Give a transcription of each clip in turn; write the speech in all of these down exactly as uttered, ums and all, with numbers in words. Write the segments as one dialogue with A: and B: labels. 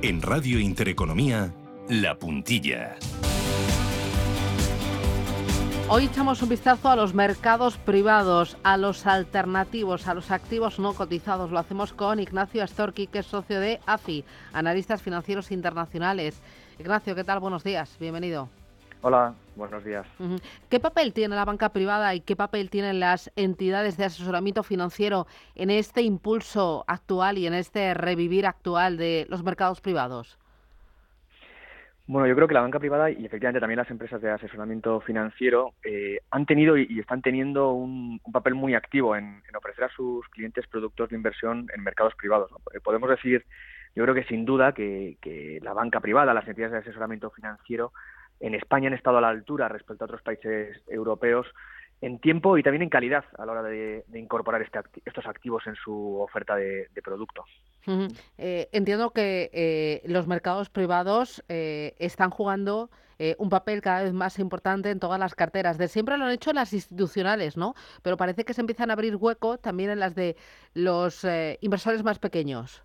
A: En Radio Intereconomía, La Puntilla.
B: Hoy echamos un vistazo a los mercados privados, a los alternativos, a los activos no cotizados. Lo hacemos con Ignacio Astorqui, que es socio de A F I, Analistas Financieros Internacionales. Ignacio, ¿qué tal? Buenos días, bienvenido.
C: Hola, buenos días.
B: Uh-huh. ¿Qué papel tiene la banca privada y qué papel tienen las entidades de asesoramiento financiero en este impulso actual y en este revivir actual de los mercados privados?
C: Bueno, yo creo que la banca privada y efectivamente también las empresas de asesoramiento financiero eh, han tenido y están teniendo un, un papel muy activo en, en ofrecer a sus clientes productos de inversión en mercados privados, ¿no? Podemos decir, yo creo que sin duda que, que la banca privada, las entidades de asesoramiento financiero en España han estado a la altura respecto a otros países europeos en tiempo y también en calidad a la hora de, de incorporar este acti- estos activos en su oferta de, de producto.
B: Uh-huh. Eh, entiendo que eh, los mercados privados eh, están jugando eh, un papel cada vez más importante en todas las carteras. De siempre lo han hecho las institucionales, ¿no? Pero parece que se empiezan a abrir hueco también en las de los eh, inversores más pequeños.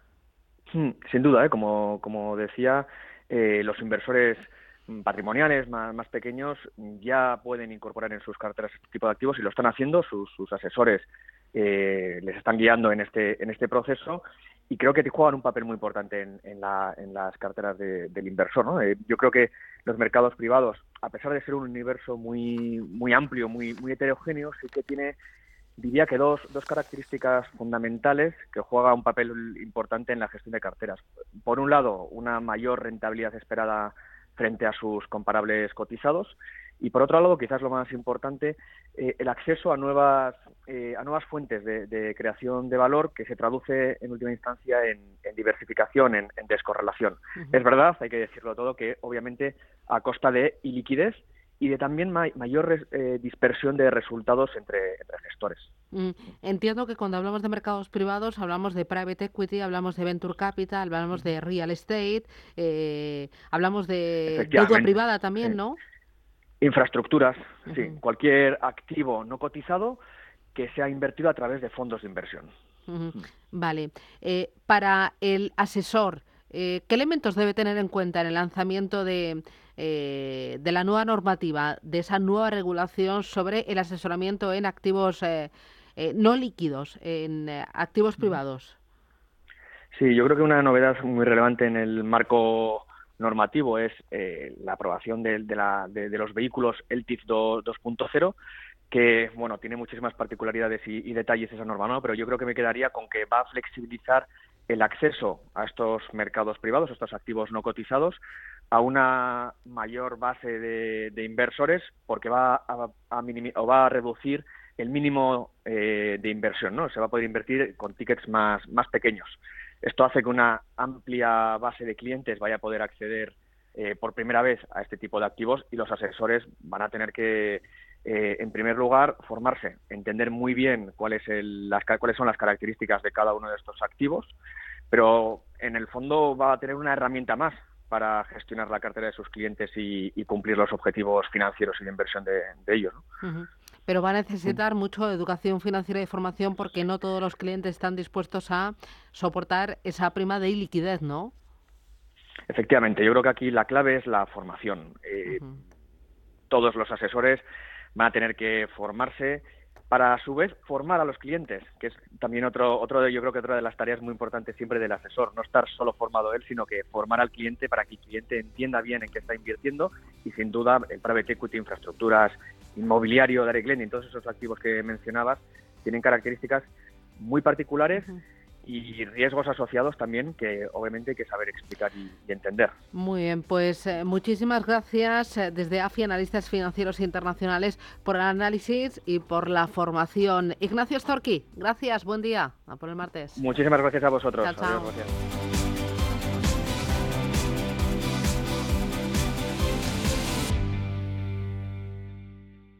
C: Hmm, sin duda, ¿eh? como, como decía, eh, los inversores patrimoniales más, más pequeños ya pueden incorporar en sus carteras este tipo de activos y lo están haciendo, sus, sus asesores eh, les están guiando en este en este proceso y creo que juegan un papel muy importante en, en, la, en las carteras de, del inversor, ¿no? Eh, yo creo que los mercados privados, a pesar de ser un universo muy muy amplio, muy muy heterogéneo, sí que tiene, diría que dos, dos características fundamentales que juega un papel importante en la gestión de carteras. Por un lado, una mayor rentabilidad esperada frente a sus comparables cotizados y por otro lado, quizás lo más importante, eh, el acceso a nuevas eh, a nuevas fuentes de, de creación de valor que se traduce en última instancia en, en diversificación, en, en descorrelación. Uh-huh. Es verdad, hay que decirlo todo, que obviamente a costa de iliquidez y de también ma- mayor eh, dispersión de resultados entre, entre gestores.
B: Mm, entiendo que cuando hablamos de mercados privados hablamos de private equity, hablamos de venture capital, hablamos de real estate, eh, hablamos de deuda privada también,
C: sí.
B: ¿no?
C: Infraestructuras, uh-huh. Sí, cualquier activo no cotizado que sea invertido a través de fondos de inversión.
B: Uh-huh. Vale. Eh, para el asesor, eh, ¿qué elementos debe tener en cuenta en el lanzamiento de, eh, de la nueva normativa, de esa nueva regulación sobre el asesoramiento en activos eh, eh, no líquidos, en eh, activos privados?
C: Sí, yo creo que una novedad muy relevante en el marco normativo es eh, la aprobación de, de, la, de, de los vehículos L T I F dos punto cero, que bueno tiene muchísimas particularidades y, y detalles esa norma, ¿no? Pero yo creo que me quedaría con que va a flexibilizar el acceso a estos mercados privados, a estos activos no cotizados, a una mayor base de, de inversores, porque va a, a, minimi- o va a reducir el mínimo eh, de inversión, ¿no? Se va a poder invertir con tickets más, más pequeños. Esto hace que una amplia base de clientes vaya a poder acceder eh, por primera vez a este tipo de activos y los asesores van a tener que, eh, en primer lugar, formarse, entender muy bien cuál es el, las, cuáles son las características de cada uno de estos activos, pero en el fondo va a tener una herramienta más para gestionar la cartera de sus clientes y, y cumplir los objetivos financieros y de inversión de, de ellos, ¿no?
B: Uh-huh. Pero va a necesitar mucho educación financiera y formación porque no todos los clientes están dispuestos a soportar esa prima de iliquidez, ¿no?
C: Efectivamente, yo creo que aquí la clave es la formación. Eh, uh-huh. Todos los asesores van a tener que formarse para, a su vez, formar a los clientes, que es también otro, otro de, yo creo que otra de las tareas muy importantes siempre del asesor, no estar solo formado él, sino que formar al cliente para que el cliente entienda bien en qué está invirtiendo y, sin duda, el private equity, infraestructuras, inmobiliario, direct lending, todos esos activos que mencionabas tienen características muy particulares uh-huh. y riesgos asociados también que obviamente hay que saber explicar y, y entender.
B: Muy bien, pues eh, muchísimas gracias eh, desde A F I, Analistas Financieros Internacionales, por el análisis y por la formación. Ignacio Astorqui, gracias, buen día, a por el martes.
C: Muchísimas gracias a vosotros.
B: Chao, chao.
C: Adiós, gracias.